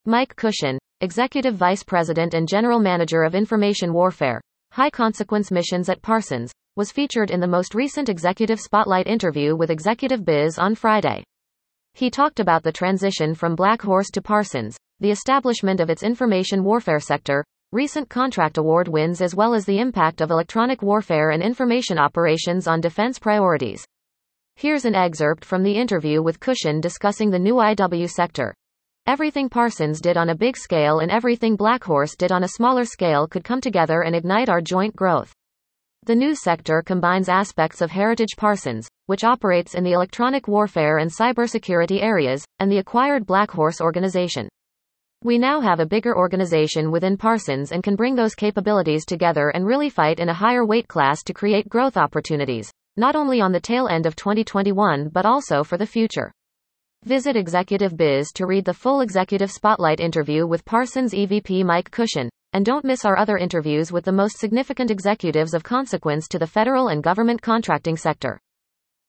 Mike Cushion, Executive Vice President and General Manager of Information Warfare, High Consequence Missions at Parsons, was featured in the most recent Executive Spotlight interview with Executive Biz on Friday. He talked about the transition from Black Horse to Parsons, the establishment of its information warfare sector, recent contract award wins, as well as the impact of electronic warfare and information operations on defense priorities. Here's an excerpt from the interview with Cushion discussing the new IW sector. Everything Parsons did on a big scale and everything Black Horse did on a smaller scale could come together and ignite our joint growth. The new sector combines aspects of Heritage Parsons, which operates in the electronic warfare and cybersecurity areas, and the acquired Black Horse organization. We now have a bigger organization within Parsons and can bring those capabilities together and really fight in a higher weight class to create growth opportunities, not only on the tail end of 2021 but also for the future. Visit Executive Biz to read the full Executive Spotlight interview with Parsons EVP Mike Cushion, and don't miss our other interviews with the most significant executives of consequence to the federal and government contracting sector.